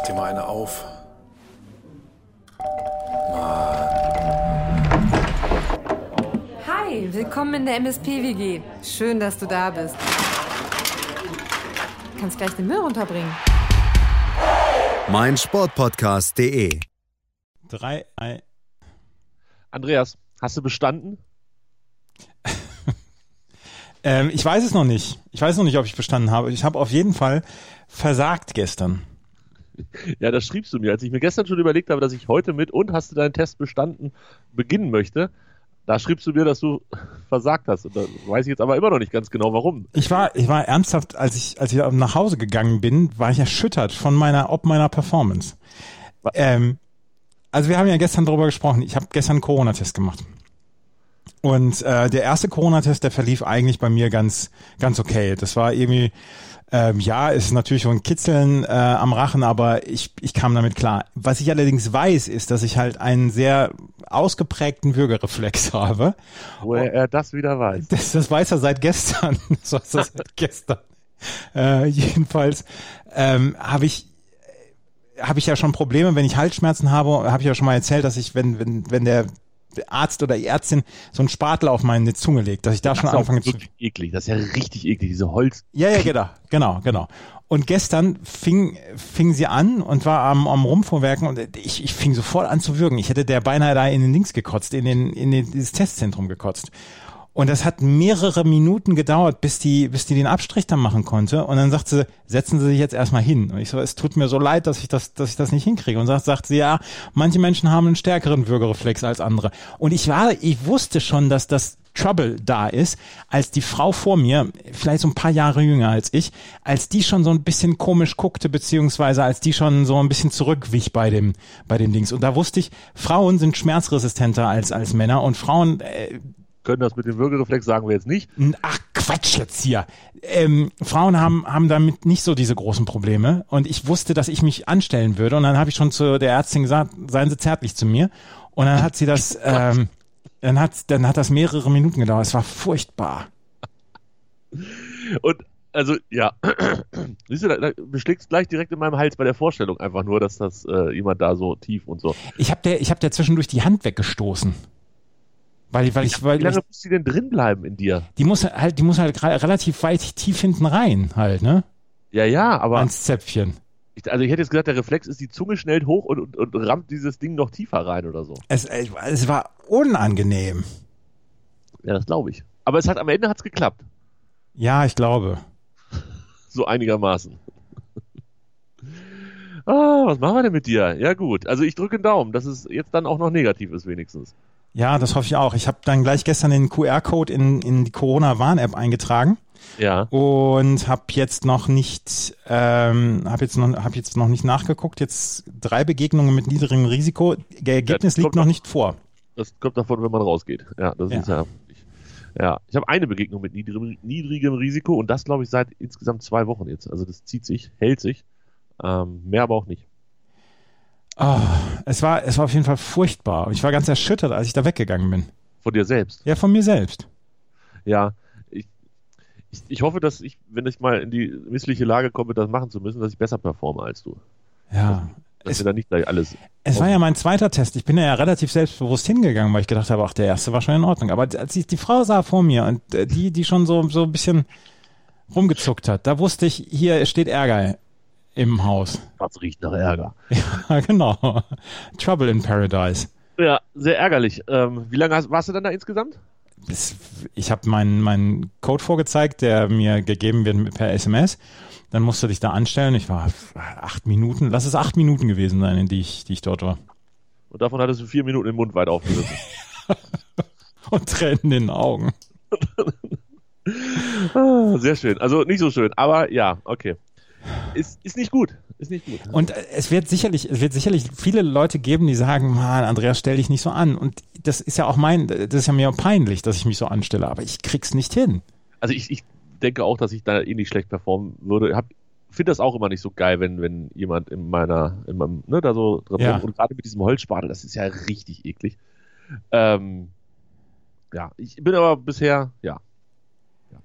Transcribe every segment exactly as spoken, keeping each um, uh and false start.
dir mal eine auf. Hi, willkommen in der M S P W G. Schön, dass du da bist. Du kannst gleich den Müll runterbringen. mein Sportpodcast punkt de Drei, ein. Andreas, hast du bestanden? ähm, ich weiß es noch nicht. Ich weiß noch nicht, ob ich bestanden habe. Ich habe auf jeden Fall versagt gestern. Ja, das schriebst du mir. Als ich mir gestern schon überlegt habe, dass ich heute mit und hast du deinen Test bestanden beginnen möchte, da schriebst du mir, dass du versagt hast. Und da weiß ich jetzt aber immer noch nicht ganz genau, warum. Ich war, ich war ernsthaft, als ich, als ich nach Hause gegangen bin, war ich erschüttert von meiner, ob meiner Performance. Ähm, also wir haben ja gestern darüber gesprochen. Ich habe gestern einen Corona-Test gemacht. Und äh, der erste Corona-Test, der verlief eigentlich bei mir ganz, ganz okay. Das war irgendwie, ähm, ja, ist natürlich so ein Kitzeln äh, am Rachen, aber ich, ich kam damit klar. Was ich allerdings weiß, ist, dass ich halt einen sehr ausgeprägten Würgereflex habe. Woher er das wieder weiß. Das, das weiß er seit gestern. Das weiß er seit gestern. Äh, jedenfalls ähm, habe ich habe ich ja schon Probleme, wenn ich Halsschmerzen habe, habe ich ja schon mal erzählt, dass ich, wenn wenn wenn der Arzt oder die Ärztin so einen Spatel auf meine Zunge legt, dass ich da das schon ist anfange zu... zu... eklig, das ist ja richtig eklig, diese Holz... Ja, ja, genau, genau, genau. Und gestern fing fing sie an und war am, am Rumvorwerken und ich, ich fing sofort an zu würgen. Ich hätte der beinahe da in den Links gekotzt, in den in den, dieses Testzentrum gekotzt. Und das hat mehrere Minuten gedauert, bis die, bis die den Abstrich dann machen konnte. Und dann sagt sie, setzen Sie sich jetzt erstmal hin. Und ich so, es tut mir so leid, dass ich das, dass ich das nicht hinkriege. Und sagt, sagt sie, ja, manche Menschen haben einen stärkeren Würgereflex als andere. Und ich war, ich wusste schon, dass das Trouble da ist, als die Frau vor mir, vielleicht so ein paar Jahre jünger als ich, als die schon so ein bisschen komisch guckte, beziehungsweise als die schon so ein bisschen zurückwich bei dem, bei den Dings. Und da wusste ich, Frauen sind schmerzresistenter als, als Männer und Frauen, äh, können das mit dem Würgereflex, sagen wir jetzt nicht. Ach, Quatsch jetzt hier. Ähm, Frauen haben haben damit nicht so diese großen Probleme und ich wusste, dass ich mich anstellen würde und dann habe ich schon zu der Ärztin gesagt, seien Sie zärtlich zu mir und dann hat sie das, ähm, dann hat dann hat das mehrere Minuten gedauert. Es war furchtbar. Und also ja, siehst du, da, da beschlägst gleich direkt in meinem Hals bei der Vorstellung einfach nur, dass das äh, jemand da so tief und so. Ich habe der ich habe der zwischendurch die Hand weggestoßen. Weil, weil ich, weil Wie lange ich, muss die denn drin bleiben in dir? Die muss halt, die muss halt relativ weit tief hinten rein, halt, ne? Ja, ja, aber. Ans Zäpfchen. Ich, also ich hätte jetzt gesagt, der Reflex ist, die Zunge schnellt hoch und, und, und rammt dieses Ding noch tiefer rein oder so. Es, es war unangenehm. Ja, das glaube ich. Aber es hat am Ende hat's geklappt. Ja, ich glaube. So einigermaßen. Ah, was machen wir denn mit dir? Ja gut, also ich drücke den Daumen, dass es jetzt dann auch noch negativ ist wenigstens. Ja, das hoffe ich auch. Ich habe dann gleich gestern den Q R-Code in, in die Corona-Warn-App eingetragen. Ja. Und habe jetzt noch nicht, ähm, habe jetzt noch, habe jetzt noch nicht nachgeguckt. Jetzt drei Begegnungen mit niedrigem Risiko. Der Ergebnis ja, liegt noch nicht vor. Das kommt davon, wenn man rausgeht. Ja, das ja. ist ja. Ja, ich habe eine Begegnung mit niedrigem, niedrigem Risiko und das glaube ich seit insgesamt zwei Wochen jetzt. Also das zieht sich, hält sich, ähm, mehr aber auch nicht. Oh, es war, es war auf jeden Fall furchtbar. Ich war ganz erschüttert, als ich da weggegangen bin. Von dir selbst? Ja, von mir selbst. Ja, ich, ich, ich hoffe, dass ich, wenn ich mal in die missliche Lage komme, das machen zu müssen, dass ich besser performe als du. Ja. Dass, dass es, wir da nicht gleich alles... Es war ja mein zweiter Test. Ich bin ja relativ selbstbewusst hingegangen, weil ich gedacht habe, ach, der erste war schon in Ordnung. Aber als ich die Frau sah vor mir und die, die schon so, so ein bisschen rumgezuckt hat, da wusste ich, hier steht Ärger im Haus. Das riecht nach Ärger. Ja, genau. Trouble in Paradise. Ja, sehr ärgerlich. Ähm, wie lange hast, warst du dann da insgesamt? Bis, ich habe meinen meinen Code vorgezeigt, der mir gegeben wird per S M S. Dann musst du dich da anstellen. Ich war acht Minuten, lass es acht Minuten gewesen sein, in die ich, die ich dort war. Und davon hattest du vier Minuten den Mund weit aufgerissen. Und Tränen in den Augen. Ah, sehr schön. Also nicht so schön, aber ja, okay. Ist, ist nicht gut. Ist nicht gut. Und es wird sicherlich, es wird sicherlich viele Leute geben, die sagen, Mann, Andreas, stell dich nicht so an. Und das ist ja auch mein, das ist ja mir peinlich, dass ich mich so anstelle, aber ich krieg's nicht hin. Also ich, ich denke auch, dass ich da eh nicht schlecht performen würde. Hab, finde das auch immer nicht so geil, wenn, wenn jemand in meiner, in meinem, ne, da so drin ja. und gerade mit diesem Holzspatel, das ist ja richtig eklig. Ähm, ja, ich bin aber bisher, ja. ja.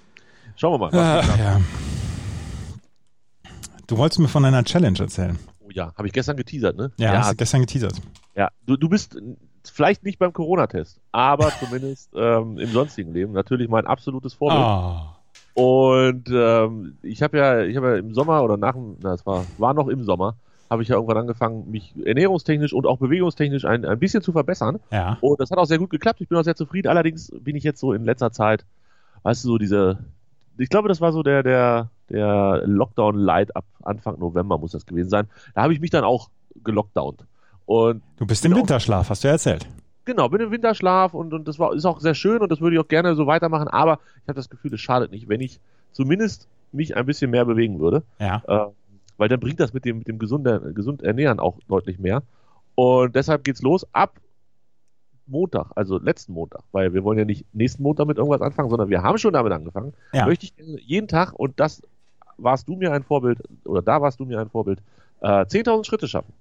Schauen wir mal. Was Ach, ja. Du wolltest mir von einer Challenge erzählen. Oh ja, habe ich gestern geteasert, ne? Ja, ja hast du gestern geteasert. Ja, du, du bist vielleicht nicht beim Corona-Test, aber zumindest ähm, im sonstigen Leben natürlich mein absolutes Vorbild. Oh. Und ähm, ich habe ja, ich habe ja im Sommer oder nach dem, na, es war, war noch im Sommer, habe ich ja irgendwann angefangen, mich ernährungstechnisch und auch bewegungstechnisch ein, ein bisschen zu verbessern. Ja. Und das hat auch sehr gut geklappt. Ich bin auch sehr zufrieden. Allerdings bin ich jetzt so in letzter Zeit, weißt du, so diese, ich glaube, das war so der, der, der Lockdown-Light ab Anfang November muss das gewesen sein. Da habe ich mich dann auch gelockdownt. Und du bist im Winterschlaf, hast du ja erzählt. Genau, bin im Winterschlaf und, und das war, ist auch sehr schön und das würde ich auch gerne so weitermachen, aber ich habe das Gefühl, es schadet nicht, wenn ich zumindest mich ein bisschen mehr bewegen würde. Ja. Äh, weil dann bringt das mit dem, mit dem gesunder, gesund Ernähren auch deutlich mehr. Und deshalb geht's los ab Montag, also letzten Montag, weil wir wollen ja nicht nächsten Montag mit irgendwas anfangen, sondern wir haben schon damit angefangen. Ja. Möchte ich jeden Tag, und das warst du mir ein Vorbild, oder da warst du mir ein Vorbild, äh, zehntausend Schritte schaffen.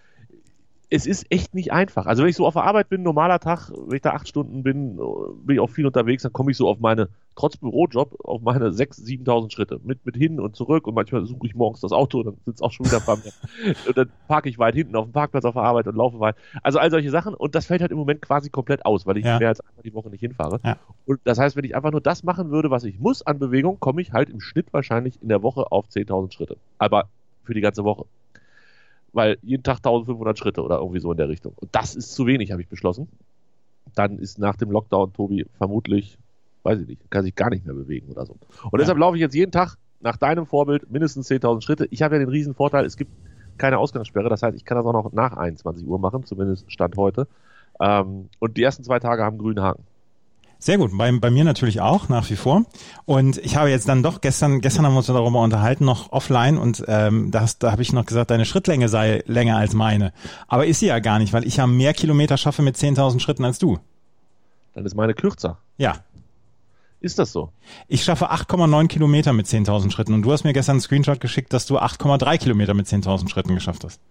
Es ist echt nicht einfach. Also wenn ich so auf der Arbeit bin, normaler Tag, wenn ich da acht Stunden bin, bin ich auch viel unterwegs, dann komme ich so auf meine, trotz Bürojob, auf meine sechstausend, siebentausend Schritte. Mit, mit hin und zurück und manchmal suche ich morgens das Auto und dann sitzt auch schon wieder bei mir. Und dann parke ich weit hinten auf dem Parkplatz auf der Arbeit und laufe weit. Also all solche Sachen und das fällt halt im Moment quasi komplett aus, weil ich ja. mehr als einmal die Woche nicht hinfahre. Ja. Und das heißt, wenn ich einfach nur das machen würde, was ich muss an Bewegung, komme ich halt im Schnitt wahrscheinlich in der Woche auf zehntausend Schritte. Aber für die ganze Woche. Weil jeden Tag eintausendfünfhundert Schritte oder irgendwie so in der Richtung. Und das ist zu wenig, habe ich beschlossen. Dann ist nach dem Lockdown Tobi vermutlich, weiß ich nicht, kann sich gar nicht mehr bewegen oder so. Und ja. deshalb laufe ich jetzt jeden Tag nach deinem Vorbild mindestens zehntausend Schritte. Ich habe ja den riesen Vorteil, es gibt keine Ausgangssperre. Das heißt, ich kann das auch noch nach einundzwanzig Uhr machen, zumindest Stand heute. Ähm, und die ersten zwei Tage haben grünen Haken. Sehr gut, bei, bei mir natürlich auch, nach wie vor. Und ich habe jetzt dann doch, gestern gestern haben wir uns darüber unterhalten, noch offline und ähm, da, hast, da habe ich noch gesagt, deine Schrittlänge sei länger als meine. Aber ist sie ja gar nicht, weil ich ja mehr Kilometer schaffe mit zehntausend Schritten als du. Dann ist meine kürzer. Ja. Ist das so? Ich schaffe acht Komma neun Kilometer mit zehntausend Schritten und du hast mir gestern einen Screenshot geschickt, dass du acht Komma drei Kilometer mit zehntausend Schritten geschafft hast.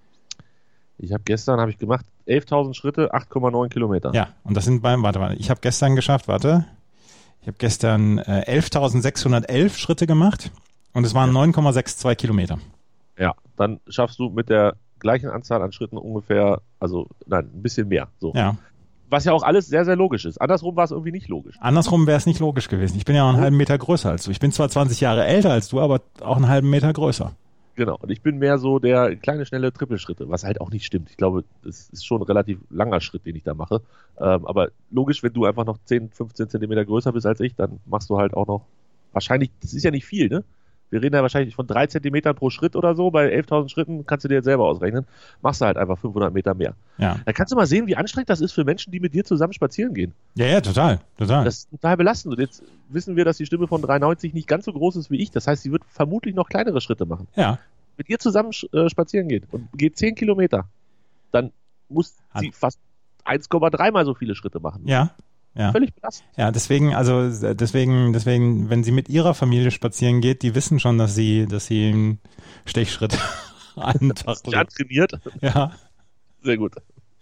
Ich habe gestern, habe ich gemacht, elftausend Schritte, acht Komma neun Kilometer. Ja, und das sind beim, warte, warte, ich habe gestern geschafft, warte, ich habe gestern äh, elftausendsechshundertelf Schritte gemacht und es waren ja. neun Komma zweiundsechzig Kilometer. Ja, dann schaffst du mit der gleichen Anzahl an Schritten ungefähr, also nein, ein bisschen mehr. So. Ja. Was ja auch alles sehr, sehr logisch ist. Andersrum war es irgendwie nicht logisch. Andersrum wäre es nicht logisch gewesen. Ich bin ja auch einen oh. halben Meter größer als du. Ich bin zwar zwanzig Jahre älter als du, aber auch einen halben Meter größer. Genau, und ich bin mehr so der kleine, schnelle Trippelschritte, was halt auch nicht stimmt. Ich glaube, das ist schon ein relativ langer Schritt, den ich da mache. Ähm, aber logisch, wenn du einfach noch zehn, fünfzehn Zentimeter größer bist als ich, dann machst du halt auch noch, wahrscheinlich, das ist ja nicht viel, ne? Wir reden ja wahrscheinlich von drei Zentimetern pro Schritt oder so. Bei elftausend Schritten kannst du dir jetzt selber ausrechnen. Machst du halt einfach fünfhundert Meter mehr. Ja. Da kannst du mal sehen, wie anstrengend das ist für Menschen, die mit dir zusammen spazieren gehen. Ja, ja, total, total. Das ist total belastend. Und jetzt wissen wir, dass die Stimme von drei neunzig nicht ganz so groß ist wie ich. Das heißt, sie wird vermutlich noch kleinere Schritte machen. Ja. Mit ihr zusammen äh, spazieren geht und geht zehn Kilometer, dann muss Hat. sie fast eins Komma drei mal so viele Schritte machen. Ja. Ja. Völlig belastend. Ja, deswegen, also deswegen, deswegen, wenn sie mit ihrer Familie spazieren geht, die wissen schon, dass sie, dass sie einen Stechschritt an den Tag legt. Trainiert. Ja. Sehr gut.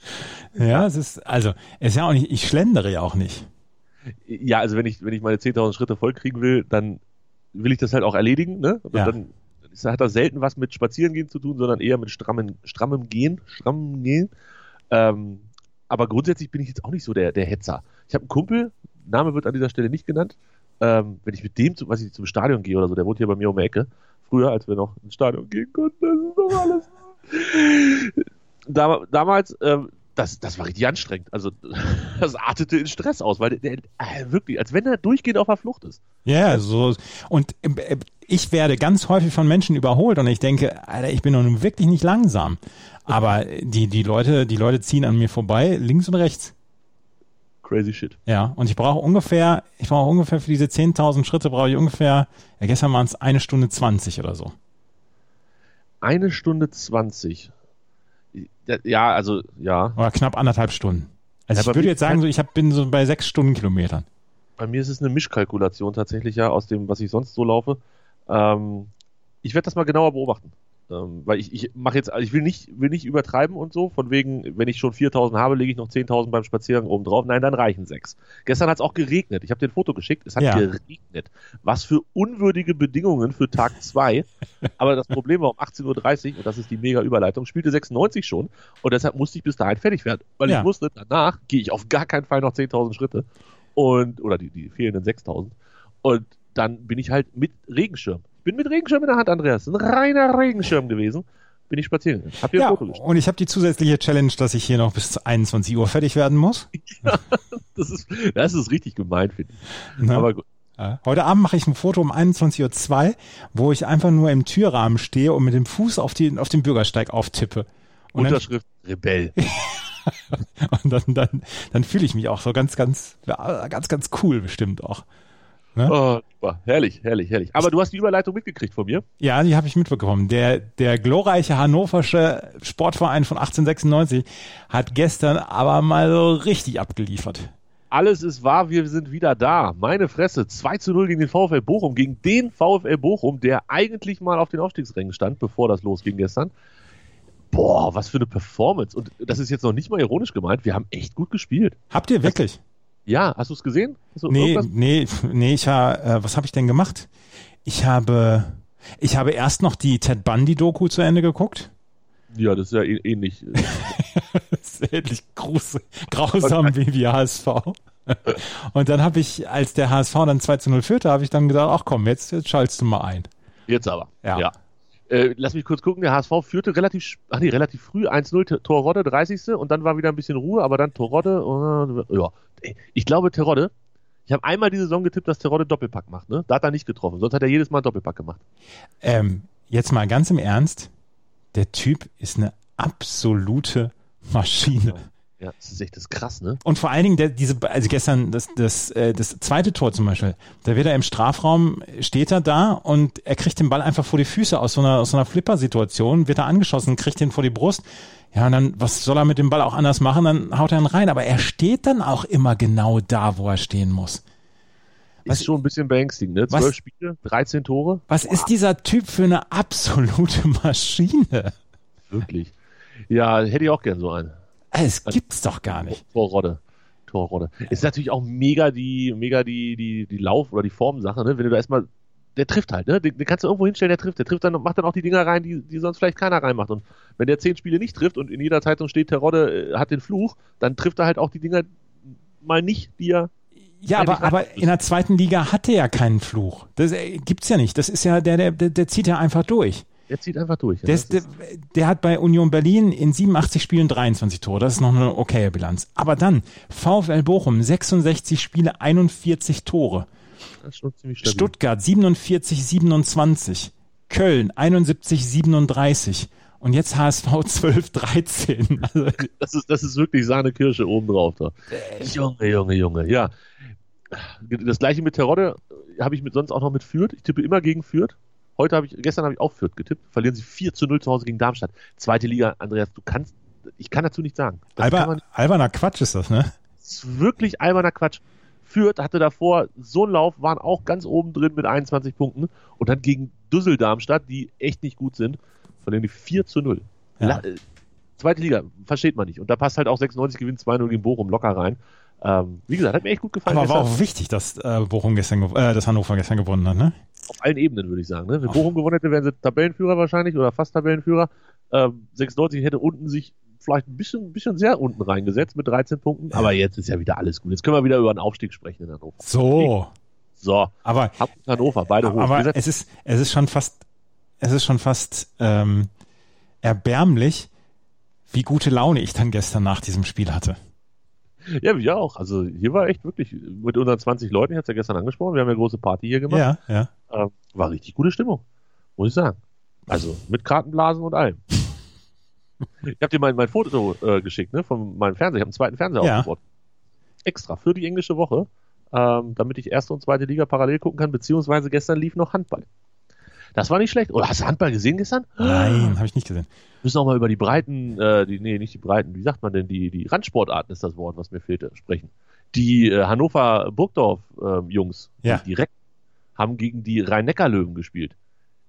Ja, es ist, also, es ist ja auch nicht, ich schlendere ja auch nicht. Ja, also wenn ich, wenn ich meine zehntausend Schritte vollkriegen will, dann will ich das halt auch erledigen, ne? Und ja. dann hat das selten was mit Spazierengehen zu tun, sondern eher mit strammem, strammem Gehen, strammem Gehen. Ähm, aber grundsätzlich bin ich jetzt auch nicht so der, der Hetzer. Ich habe einen Kumpel, Name wird an dieser Stelle nicht genannt, ähm, wenn ich mit dem, zu, was ich zum Stadion gehe oder so, der wohnt hier bei mir um die Ecke, früher, als wir noch ins Stadion gehen konnten, das ist doch alles. Dam- damals, ähm, das, das war richtig anstrengend. Also, das artete in Stress aus, weil der, der äh, wirklich, als wenn er durchgehend auf der Flucht ist. Ja, so. Und äh, ich werde ganz häufig von Menschen überholt und ich denke, Alter, ich bin doch nun wirklich nicht langsam. Aber die, die Leute, die Leute ziehen an mir vorbei, links und rechts. Crazy shit. Ja, und ich brauche ungefähr, ich brauche ungefähr für diese zehntausend Schritte brauche ich ungefähr, ja, gestern waren es eine Stunde zwanzig oder so. Eine Stunde zwanzig. Ja, also, ja. Oder knapp anderthalb Stunden. Also ja, ich würde jetzt sagen, so, ich hab, bin so bei sechs Stundenkilometern. Bei mir ist es eine Mischkalkulation tatsächlich, ja, aus dem, was ich sonst so laufe. Ähm, ich werde das mal genauer beobachten. Ähm, weil ich, ich mache jetzt, also ich will nicht, will nicht übertreiben und so, von wegen, wenn ich schon viertausend habe, lege ich noch zehntausend beim Spaziergang oben drauf. Nein, dann reichen sechs. Gestern hat es auch geregnet. Ich habe dir ein Foto geschickt. Es hat Ja. geregnet. Was für unwürdige Bedingungen für Tag zwei. Aber das Problem war um achtzehn Uhr dreißig, und das ist die mega Überleitung, spielte sechsundneunzig schon. Und deshalb musste ich bis dahin fertig werden. Weil Ja. ich wusste, danach gehe ich auf gar keinen Fall noch zehntausend Schritte. Und, oder die, die fehlenden sechstausend. Und dann bin ich halt mit Regenschirm. Ich bin mit Regenschirm in der Hand, Andreas. Ein reiner Regenschirm gewesen. Bin ich spazieren gegangen. Hab dir Ja, ein Foto geschickt. und ich habe die zusätzliche Challenge, dass ich hier noch bis einundzwanzig Uhr fertig werden muss. Das ist, das ist richtig gemein, finde ich. Ne? Aber gut. Ja. Heute Abend mache ich ein Foto um einundzwanzig Uhr zwei, wo ich einfach nur im Türrahmen stehe und mit dem Fuß auf, die, auf den Bürgersteig auftippe. Und dann, Unterschrift Rebell. und dann, dann, dann fühle ich mich auch so ganz, ganz, ja, ganz, ganz cool bestimmt auch. Ne? Oh, super. Herrlich, herrlich, herrlich. Aber du hast die Überleitung mitgekriegt von mir. Ja, die habe ich mitbekommen. Der, der glorreiche hannoversche Sportverein von achtzehnhundertsechsundneunzig hat gestern aber mal so richtig abgeliefert. Alles ist wahr, wir sind wieder da. Meine Fresse, zwei zu null gegen den VfL Bochum, gegen den VfL Bochum, der eigentlich mal auf den Aufstiegsrängen stand, bevor das losging gestern. Boah, was für eine Performance. Und das ist jetzt noch nicht mal ironisch gemeint, wir haben echt gut gespielt. Habt ihr wirklich? Ja, hast du es gesehen? Hast du Nee, irgendwas? nee, nee, ich habe, äh, was habe ich denn gemacht? Ich habe, ich habe erst noch die Ted Bundy-Doku zu Ende geguckt. Ja, das ist ja ä- ähnlich. Das ist ähnlich grus- grausam wie die H S V. Und dann habe ich, als der H S V dann zwei zu null führte, habe ich dann gesagt, ach komm, jetzt, jetzt schaltest du mal ein. Jetzt aber. Ja. ja. Äh, lass mich kurz gucken, der H S V führte relativ, sch- ach nee, relativ früh eins null, T- Torrodde, dreißigste und dann war wieder ein bisschen Ruhe, aber dann Torrodde, äh, ja. Ey, ich glaube Terodde, ich habe einmal die Saison getippt, dass Terodde Doppelpack macht, ne? Da hat er nicht getroffen, sonst hat er jedes Mal einen Doppelpack gemacht. Ähm, jetzt mal ganz im Ernst, der Typ ist eine absolute Maschine. Ja, das ist echt das ist krass, ne? Und vor allen Dingen, der, diese, also gestern, das, das, äh, das zweite Tor zum Beispiel, da wird er im Strafraum, steht er da und er kriegt den Ball einfach vor die Füße aus so einer, aus so einer Flipper-Situation, wird er angeschossen, kriegt den vor die Brust. Ja, und dann, was soll er mit dem Ball auch anders machen? Dann haut er ihn rein. Aber er steht dann auch immer genau da, wo er stehen muss. Was- Ist schon ein bisschen beängstigend, ne? Was- Zwölf Spiele, dreizehn Tore. Was ist dieser Typ für eine absolute Maschine? Wirklich. Ja, hätte ich auch gern so einen. Es gibt's doch gar nicht. Torrodde. Torrodde. Ist natürlich auch mega die, mega die, die, die Lauf- oder die Formsache, ne? Wenn du da erstmal, der trifft halt, ne? Den, den kannst du irgendwo hinstellen, der trifft. Der trifft dann, macht dann auch die Dinger rein, die, die sonst vielleicht keiner reinmacht. Und wenn der zehn Spiele nicht trifft und in jeder Zeitung steht, Terodde äh, hat den Fluch, dann trifft er halt auch die Dinger mal nicht, die er. Ja, Ja, aber, nicht aber rein- in der zweiten Liga hat er ja keinen Fluch. Das äh, gibt's ja nicht. Das ist ja, der, der, der, der zieht ja einfach durch. Der zieht einfach durch. Ja, Der, das ist, der, der hat bei Union Berlin in siebenundachtzig Spielen dreiundzwanzig Tore. Das ist noch eine okaye Bilanz. Aber dann VfL Bochum, sechsundsechzig Spiele, einundvierzig Tore. das ist schon ziemlich stabil. Stuttgart, siebenundvierzig, siebenundzwanzig. Köln, einundsiebzig, siebenunddreißig. Und jetzt H S V zwölf, dreizehn. Also, Das ist, das ist wirklich Sahnekirsche oben drauf da. Junge, Junge, Junge, ja. Das gleiche mit Terodde habe ich mit, sonst auch noch mit Fürth. Ich tippe immer gegen Fürth. Heute habe ich, gestern habe ich auch Fürth getippt. Verlieren sie vier zu null zu Hause gegen Darmstadt. Zweite Liga, Andreas, du kannst, ich kann dazu nichts sagen. Das kann Alber, man, alberner Quatsch ist das, ne? das ist wirklich alberner Quatsch. Fürth hatte davor so einen Lauf, waren auch ganz oben drin mit einundzwanzig Punkten. Und dann gegen Düssel Darmstadt, die echt nicht gut sind, verlieren die vier zu null. Ja. La- äh, Zweite Liga, versteht man nicht. Und da passt halt auch sechsundneunzig, gewinnt zwei null gegen Bochum locker rein. Ähm, wie gesagt, hat mir echt gut gefallen. Aber war gestern. auch wichtig, dass äh, Bochum gestern, gew- äh, dass Hannover gestern gewonnen hat, ne? Auf allen Ebenen, würde ich sagen. Ne? Wenn Bochum gewonnen hätte, wären sie Tabellenführer wahrscheinlich oder fast Tabellenführer. Ähm, sechsundneunzig hätte unten sich vielleicht ein bisschen, bisschen sehr unten reingesetzt mit dreizehn Punkten. Ja. Aber jetzt ist ja wieder alles gut. Jetzt können wir wieder über einen Aufstieg sprechen in Hannover. So. So, Aber, Hamburg, Hannover, beide hoch. Wie aber gesagt, es ist, es ist schon fast, es ist schon fast ähm, erbärmlich, wie gute Laune ich dann gestern nach diesem Spiel hatte. ja, wir auch. Also hier war echt wirklich mit unseren zwanzig Leuten, ich hatte es ja gestern angesprochen, wir haben ja eine große Party hier gemacht. Ja, ja. Ähm, war richtig gute Stimmung, muss ich sagen. Also mit Kartenblasen und allem. Ich habe dir mein, mein Foto äh, geschickt, ne, von meinem Fernseher. Ich habe einen zweiten Fernseher Ja. aufgebaut. Extra für die englische Woche, ähm, damit ich erste und zweite Liga parallel gucken kann, beziehungsweise gestern lief noch Handball. Das war nicht schlecht. Oder hast du Handball gesehen gestern? Nein, habe ich nicht gesehen. Wir müssen auch mal über die Breiten, äh, die, nee, nicht die Breiten, wie sagt man denn, die, die Randsportarten ist das Wort, was mir fehlte, sprechen. Die äh, Hannover-Burgdorf-Jungs, Ja. die direkt, haben gegen die Rhein-Neckar-Löwen gespielt.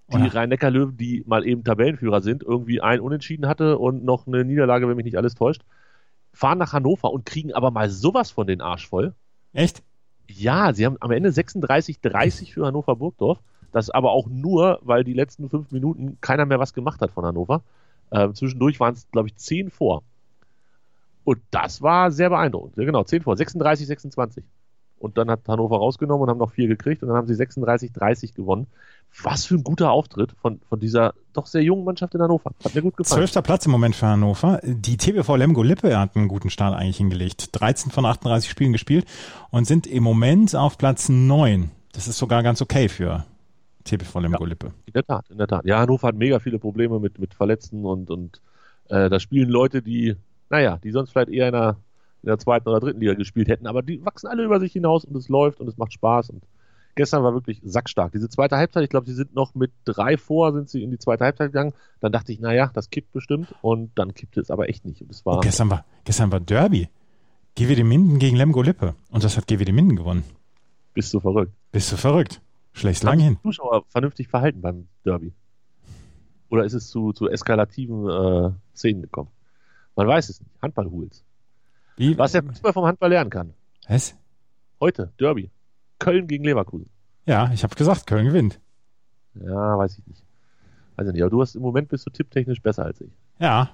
die Oder? Rhein-Neckar-Löwen, die mal eben Tabellenführer sind, irgendwie ein Unentschieden hatte und noch eine Niederlage, wenn mich nicht alles täuscht, fahren nach Hannover und kriegen aber mal sowas von den Arsch voll. Echt? Ja, sie haben am Ende sechsunddreißig dreißig für Hannover Burgdorf. Das aber auch nur, weil die letzten fünf Minuten keiner mehr was gemacht hat von Hannover. Ähm, zwischendurch waren es, glaube ich, zehn vor. Und das war sehr beeindruckend. Ja, genau, zehn vor, sechsunddreißig sechsundzwanzig. Und dann hat Hannover rausgenommen und haben noch vier gekriegt und dann haben sie sechsunddreißig dreißig gewonnen. Was für ein guter Auftritt von, von dieser doch sehr jungen Mannschaft in Hannover. Hat mir gut gefallen. Zwölfter Platz im Moment für Hannover. Die T B V Lemgo-Lippe hat einen guten Start eigentlich hingelegt. dreizehn von achtunddreißig Spielen gespielt und sind im Moment auf Platz neun. Das ist sogar ganz okay für T B V Lemgo-Lippe. Ja, in der Tat, in der Tat. Ja, Hannover hat mega viele Probleme mit, mit Verletzten und, und äh, da spielen Leute, die, naja, die sonst vielleicht eher in der, in der zweiten oder dritten Liga gespielt hätten, aber die wachsen alle über sich hinaus und es läuft und es macht Spaß und gestern war wirklich sackstark. Diese zweite Halbzeit, ich glaube, sie sind noch mit drei vor, sind sie in die zweite Halbzeit gegangen. Dann dachte ich, naja, das kippt bestimmt und dann kippte es aber echt nicht. Und es war oh, gestern war gestern war Derby. G W D Minden gegen Lemgo-Lippe und das hat G W D Minden gewonnen. Bist du verrückt. Bist du verrückt? Schlägst lang hin. Zuschauer vernünftig verhalten beim Derby? Oder ist es zu, zu eskalativen äh, Szenen gekommen? Man weiß es nicht. Handball-Hools. Wie? Was der Fußball vom Handball lernen kann. Was? Heute, Derby. Köln gegen Leverkusen. Ja, ich habe gesagt, Köln gewinnt. Ja, weiß ich nicht. Weiß ich nicht. Aber du hast im Moment bist du tipptechnisch besser als ich. Ja.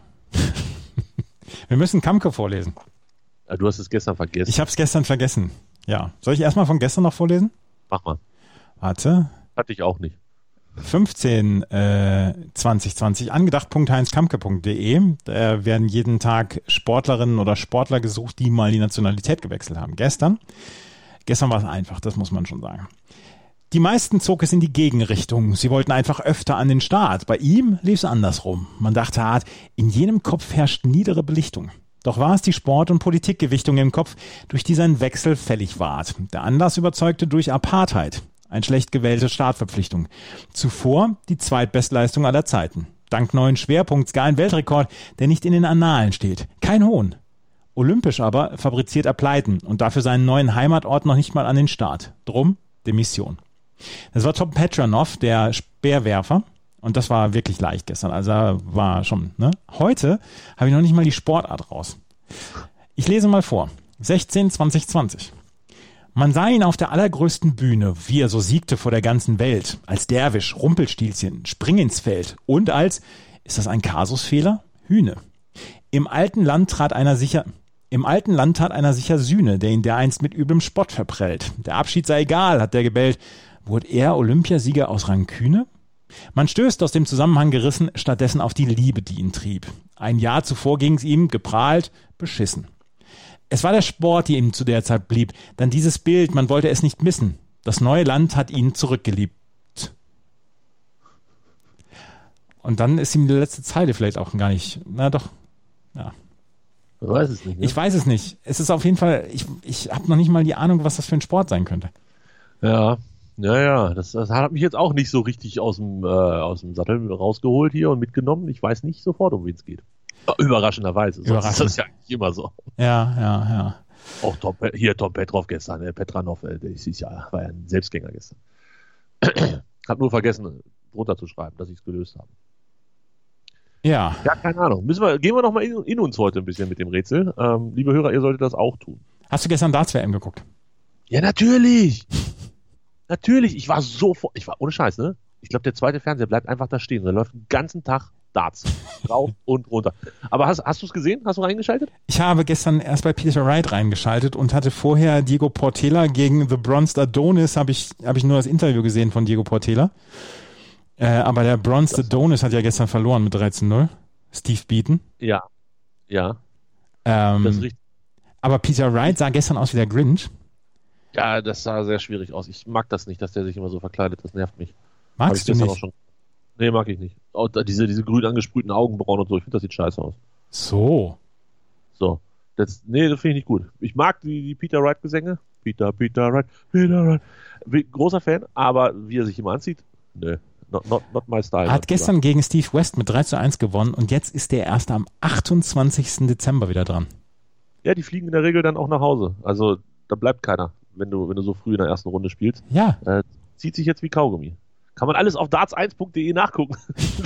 Wir müssen Kamke vorlesen. Ja, du hast es gestern vergessen. Ich habe es gestern vergessen. Ja. Soll ich erstmal von gestern noch vorlesen? Mach mal. Warte. Hatte ich auch nicht. fünfzehn äh, zwanzig zwanzig angedacht punkt heinz kamke punkt de. Da werden jeden Tag Sportlerinnen oder Sportler gesucht, die mal die Nationalität gewechselt haben. Gestern, gestern war es einfach, das muss man schon sagen. Die meisten zog es in die Gegenrichtung. Sie wollten einfach öfter an den Start. Bei ihm lief es andersrum. Man dachte hart, in jenem Kopf herrscht niedere Belichtung. Doch war es die Sport- und Politikgewichtung im Kopf, durch die sein Wechsel fällig ward. Der Anlass überzeugte durch Apartheid. Ein schlecht gewählte Startverpflichtung. Zuvor die Zweitbestleistung aller Zeiten. Dank neuen Schwerpunkts gar ein Weltrekord, der nicht in den Annalen steht. Kein Hohn. Olympisch aber fabriziert er Pleiten und dafür seinen neuen Heimatort noch nicht mal an den Start. Drum Demission. Das war Tom Petranov, der Speerwerfer. Und das war wirklich leicht gestern. Also war schon, ne? Heute habe ich noch nicht mal die Sportart raus. Ich lese mal vor. sechzehn zwanzig zwanzig. Man sah ihn auf der allergrößten Bühne, wie er so siegte vor der ganzen Welt. Als Derwisch, Rumpelstilzchen, Spring ins Feld. Und als, ist das ein Kasusfehler? Hühne. Im alten Land trat einer sicher... Im alten Land tat einer sicher Sühne, der ihn dereinst mit üblem Spott verprellt. Der Abschied sei egal, hat der gebellt. Wurde er Olympiasieger aus Ranküne? Man stößt aus dem Zusammenhang gerissen stattdessen auf die Liebe, die ihn trieb. Ein Jahr zuvor ging's ihm, geprahlt, beschissen. Es war der Sport, die ihm zu der Zeit blieb. Dann dieses Bild, man wollte es nicht missen. Das neue Land hat ihn zurückgeliebt. Und dann ist ihm die letzte Zeile vielleicht auch gar nicht, na doch, ja. Ich weiß es nicht. Ne? Ich weiß es nicht. Es ist auf jeden Fall, ich, ich habe noch nicht mal die Ahnung, was das für ein Sport sein könnte. Ja, ja, ja. Das, das hat mich jetzt auch nicht so richtig aus dem, äh, aus dem Sattel rausgeholt hier und mitgenommen. Ich weiß nicht sofort, um wen es geht. Überraschenderweise. Sonst Überraschend. ist das ja eigentlich immer so. Ja, ja, ja. Auch Tom, hier Tom Petrov gestern, äh, Petranov, äh, der ist ja, war ja ein Selbstgänger gestern. Hab nur vergessen, runterzuschreiben, dass ich es gelöst habe. Ja. Ja, keine Ahnung. Müssen wir, gehen wir noch mal in, in uns heute ein bisschen mit dem Rätsel. Ähm, liebe Hörer, ihr solltet das auch tun. Hast du gestern Darts-W M geguckt? Ja, natürlich. Natürlich. Ich war so vor, ich war ohne Scheiß, ne? Ich glaube, der zweite Fernseher bleibt einfach da stehen. Der läuft den ganzen Tag Darts. Rauf und runter. Aber hast, hast du es gesehen? Hast du reingeschaltet? Ich habe gestern erst bei Peter Wright reingeschaltet und hatte vorher Diego Portela gegen The Bronzed Adonis, habe ich, habe ich nur das Interview gesehen von Diego Portela. Äh, aber der Bronzed Adonis hat ja gestern verloren mit dreizehn null. Steve Beaton. Ja. Ja. Ähm, Das ist richtig. aber Peter Wright sah gestern aus wie der Grinch. Ja, das sah sehr schwierig aus. Ich mag das nicht, dass der sich immer so verkleidet. Das nervt mich. Hab ich Magst du gestern nicht? auch schon. Nee, mag ich nicht. Auch da, diese, diese grün angesprühten Augenbrauen und so. Ich finde, das sieht scheiße aus. So. So. Das, nee, das finde ich nicht gut. Ich mag die, die Peter Wright-Gesänge. Peter, Peter Wright, Peter Wright. Wie- Großer Fan, aber wie er sich immer anzieht, nö. Not, not, not my style. Er hat gestern gegen Steve West mit drei zu eins gewonnen und jetzt ist er erst am achtundzwanzigsten Dezember wieder dran. Ja, die fliegen in der Regel dann auch nach Hause. Also, da bleibt keiner, wenn du, wenn du so früh in der ersten Runde spielst. Ja. Äh, zieht sich jetzt wie Kaugummi. Kann man alles auf darts eins punkt de nachgucken.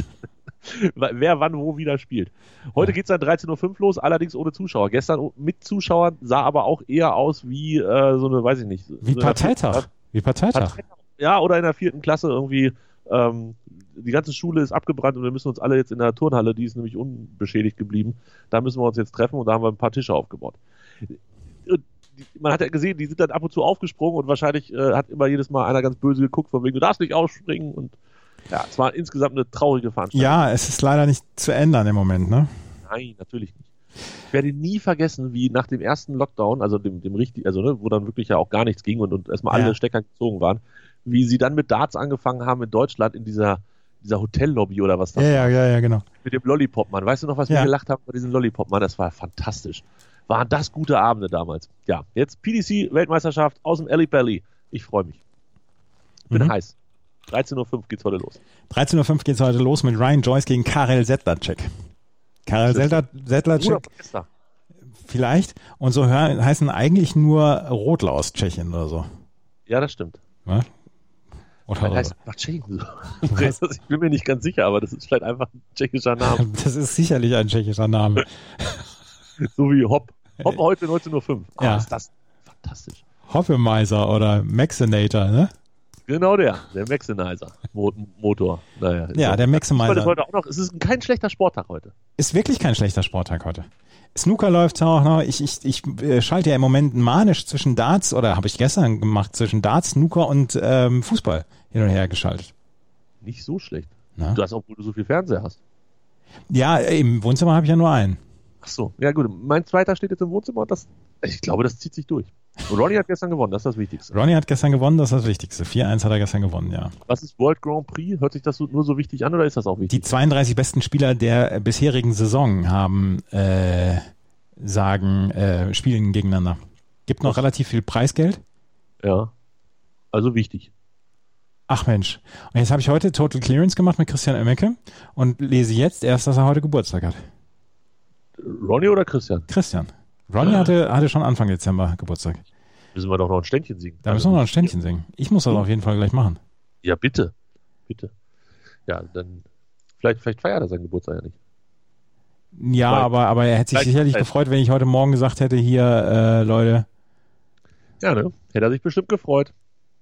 Wer wann wo wieder spielt. Heute geht es dann dreizehn Uhr fünf los, allerdings ohne Zuschauer. Gestern mit Zuschauern, sah aber auch eher aus wie äh, so eine, weiß ich nicht. Wie so Parteitag. Wie Parteitag. Ja, oder in der vierten Klasse irgendwie. Ähm, die ganze Schule ist abgebrannt und wir müssen uns alle jetzt in der Turnhalle, die ist nämlich unbeschädigt geblieben, da müssen wir uns jetzt treffen und da haben wir ein paar Tische aufgebaut. Und man hat ja gesehen, die sind dann ab und zu aufgesprungen und wahrscheinlich äh, hat immer jedes Mal einer ganz böse geguckt, von wegen, du darfst nicht ausspringen und ja, es war insgesamt eine traurige Veranstaltung. Ja, es ist leider nicht zu ändern im Moment, ne? Nein, natürlich nicht. Ich werde nie vergessen, wie nach dem ersten Lockdown, also dem, dem richtig, also ne, wo dann wirklich ja auch gar nichts ging und, und erstmal Ja. alle Stecker gezogen waren, wie sie dann mit Darts angefangen haben in Deutschland in dieser, dieser Hotellobby oder was das Ja, ja, war. ja, ja, genau. Mit dem Lollipop-Mann. Weißt du noch, was Ja. wir gelacht haben bei diesem Lollipop-Mann? Das war fantastisch. Waren das gute Abende damals. Ja, jetzt P D C-Weltmeisterschaft aus dem Alley Pally. Ich freue mich. Bin Mhm. heiß. dreizehn Uhr fünf geht's heute los. dreizehn Uhr fünf geht es heute los mit Ryan Joyce gegen Karel Sedlacek. Karel Sedla- Bruder Sedlacek von Esther. vielleicht. Und so hör, heißen eigentlich nur Rodler aus Tschechien oder so. Ja, das stimmt. Ne? Oder Vielleicht heißt Bacin so. Ich bin mir nicht ganz sicher, aber das ist vielleicht einfach ein tschechischer Name. Das ist sicherlich ein tschechischer Name. So wie Hopp. Hopp heute neunzehn Uhr fünf. Ah, Ja. ist das fantastisch. Hoffemeiser oder Maxinator, ne? Genau der, der Maxinizer Mo- Motor. Naja, Ja, so. der Maximizer. Fußball ist heute auch noch, es ist kein schlechter Sporttag heute. Ist wirklich kein schlechter Sporttag heute. Snooker läuft auch noch. Ich, ich, ich äh, schalte ja im Moment manisch zwischen Darts, oder habe ich gestern gemacht, zwischen Darts, Snooker und ähm, Fußball hin und her geschaltet. Nicht so schlecht. Na? Du hast, obwohl du so viel Fernseher hast. Ja, im Wohnzimmer habe ich ja nur einen. Ach so, ja gut. Mein zweiter steht jetzt im Wohnzimmer und das, ich glaube, das zieht sich durch. Und Ronny hat gestern gewonnen, das ist das Wichtigste. Ronny hat gestern gewonnen, das ist das Wichtigste. vier eins hat er gestern gewonnen, ja. Was ist World Grand Prix? Hört sich das so, nur so wichtig an oder ist das auch Die wichtig? zweiunddreißig besten Spieler der bisherigen Saison haben, äh, sagen, äh, spielen gegeneinander. Gibt noch relativ viel Preisgeld. Ja. Also wichtig. Ach Mensch. Und jetzt habe ich heute Total Clearance gemacht mit Christian Oemmeke und lese jetzt erst, dass er heute Geburtstag hat. Ronny oder Christian? Christian. Ronny hatte, hatte schon Anfang Dezember Geburtstag. Müssen wir doch noch ein Ständchen singen. Da müssen wir noch ein Ständchen singen. Ich muss das auf jeden Fall gleich machen. Ja, bitte. Bitte. Ja, dann, vielleicht, vielleicht feiert er seinen Geburtstag ja nicht. Ja, Weil- aber, aber er hätte sich Vielleicht- sicherlich vielleicht- gefreut, wenn ich heute Morgen gesagt hätte, hier, äh, Leute. Ja, ne? Hätte er sich bestimmt gefreut.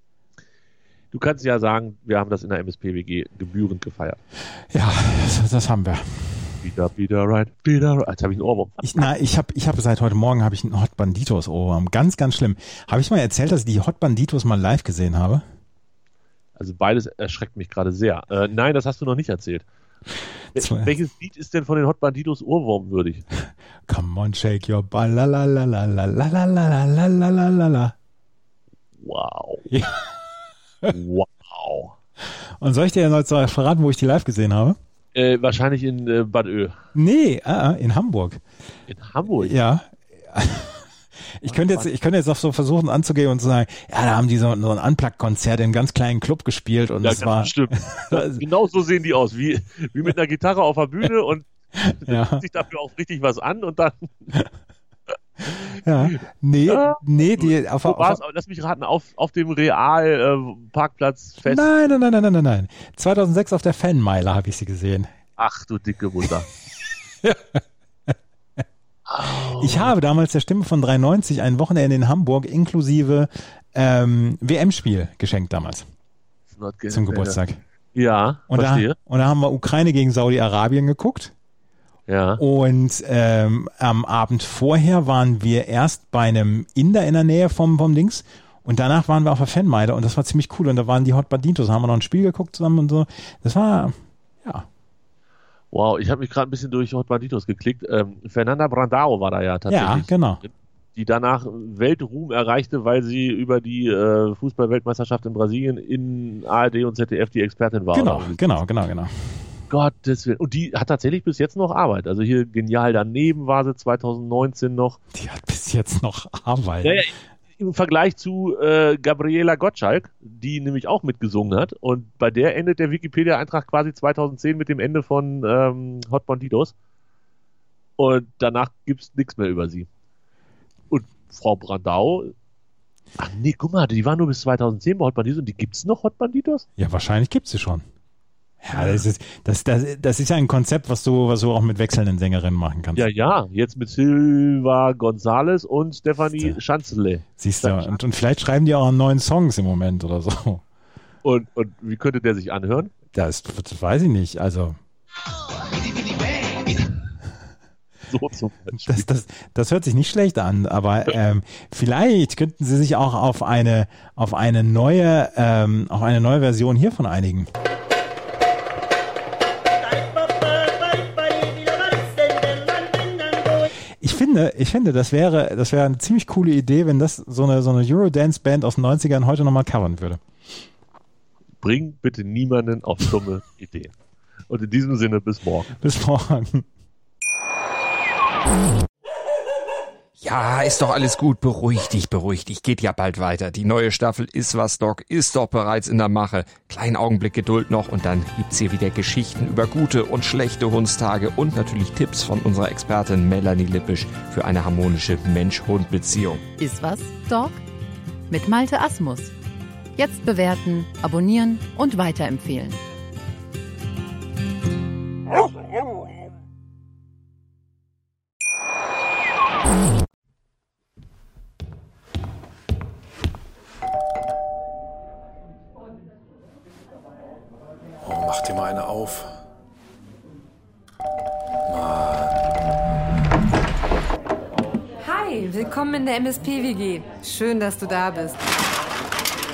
Du kannst ja sagen, wir haben das in der M S P W G gebührend gefeiert. Ja, das, das haben wir. Wieder, wieder right, wieder right. Jetzt habe ich einen Ohrwurm. Ich, na, ich habe ich hab seit heute Morgen habe ich einen Hot Banditos Ohrwurm. Ganz, ganz schlimm. Habe ich mal erzählt, dass ich die Hot Banditos mal live gesehen habe? Also beides erschreckt mich gerade sehr. Äh, nein, das hast du noch nicht erzählt. Wel- Zwei. Welches Lied ist denn von den Hot Banditos Ohrwurm würdig? Come on, shake your ball, la la la la la la la la la la la la la. Wow. Ja. Wow. Und soll ich dir jetzt noch verraten, wo ich die live gesehen habe? Äh, wahrscheinlich in äh, Bad Ö. Nee, äh, in Hamburg. In Hamburg. Ja. Ich könnte jetzt, ich könnte jetzt auch so versuchen anzugehen und zu sagen, ja, da haben die so, so ein Unplugged-Konzert in einem ganz kleinen Club gespielt und Ja, es war, stimmt. Genau so sehen die aus, wie, wie mit einer Gitarre auf der Bühne und ja, sich dafür auch richtig was an und dann ja, nee, Ja. nee, die, auf, Wo auf, war's? Lass mich raten, auf, auf dem Real-Parkplatz fest. nein, nein, nein, nein, nein, nein, nein. zweitausendsechs auf der Fanmeile habe ich sie gesehen. Ach du dicke Mutter. Ich habe damals der Stimme von dreiundneunzig ein Wochenende in Hamburg inklusive ähm, W M-Spiel geschenkt damals zum Geburtstag. Ja, Und da, verstehe. und da haben wir Ukraine gegen Saudi-Arabien geguckt. Ja. Und ähm, am Abend vorher waren wir erst bei einem Inder in der Nähe vom, vom Dings und danach waren wir auf der Fanmeile und das war ziemlich cool und da waren die Hot Banditos, haben wir noch ein Spiel geguckt zusammen und so. Das war, ja. Wow, ich habe mich gerade ein bisschen durch Hot Banditos geklickt. Ähm, Fernanda Brandao war da ja tatsächlich. Ja, genau. Die danach Weltruhm erreichte, weil sie über die äh, Fußball-Weltmeisterschaft in Brasilien in A R D und Z D F die Expertin war. Genau, oder irgendwie. genau, genau, genau. Gottes Willen. Und die hat tatsächlich bis jetzt noch Arbeit. Also hier genial daneben war sie zwanzig neunzehn noch. Die hat bis jetzt noch Arbeit. Naja, im Vergleich zu äh, Gabriela Gottschalk, die nämlich auch mitgesungen hat. Und bei der endet der Wikipedia-Eintrag quasi zweitausendzehn mit dem Ende von ähm, Hot Banditos. Und danach gibt's nichts mehr über sie. Und Frau Brandau Ach nee, guck mal, die waren nur bis zweitausendzehn bei Hot Banditos und die gibt's noch, Hot Banditos? Ja, wahrscheinlich gibt's sie schon. Ja, das ist, das, das, das ist ja ein Konzept, was du, was du auch mit wechselnden Sängerinnen machen kannst. Ja, ja, jetzt mit Silva González und Stefanie Siehste. Schanzele. Siehst du, und, und vielleicht schreiben die auch neuen Songs im Moment oder so. Und, und wie könnte der sich anhören? Das, das weiß ich nicht, also. So zum Beispiel. Das, das, das hört sich nicht schlecht an, aber ähm, vielleicht könnten sie sich auch auf eine, auf eine neue, ähm, auf eine neue Version hiervon einigen. Ich finde, ich finde, das wäre, das wäre eine ziemlich coole Idee, wenn das so eine, so eine Eurodance-Band aus den neunzigern heute nochmal covern würde. Bring bitte niemanden auf dumme Ideen. Und in diesem Sinne, bis morgen. Bis morgen. Ja, ist doch alles gut. Beruhig dich, beruhig dich. Geht ja bald weiter. Die neue Staffel Ist was, Doc ist doch bereits in der Mache. Kleinen Augenblick Geduld noch und dann gibt's hier wieder Geschichten über gute und schlechte Hundstage und natürlich Tipps von unserer Expertin Melanie Lippisch für eine harmonische Mensch-Hund-Beziehung. Ist was, Doc? Mit Malte Asmus. Jetzt bewerten, abonnieren und weiterempfehlen. Oh, mach dir mal eine auf. Hi, willkommen in der M S P W G. Schön, dass du da bist.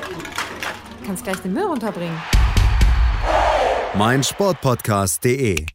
Kannst gleich den Müll runterbringen. mein Sportpodcast punkt de